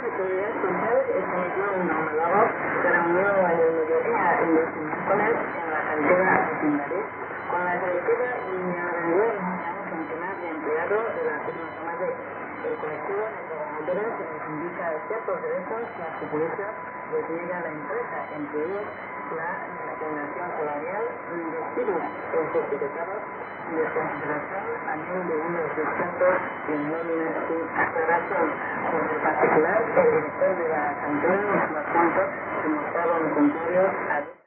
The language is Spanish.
seguridad social emitió un homólogo que reunió en el mediodía el miércoles en la cantera Haciendariz con la directiva y la realidad de centenares de empleados de la firma Tomate. El colectivo de trabajadores reivindica ciertos derechos que a su juicio desniega a la empresa, entre ellos la discriminación salarial, despidos injustificados y desconsideración a nivel de unos descuentos y nóminas sin aclaración. Por el particular, el director de la cantera nos da cuenta que mostraba un contrario a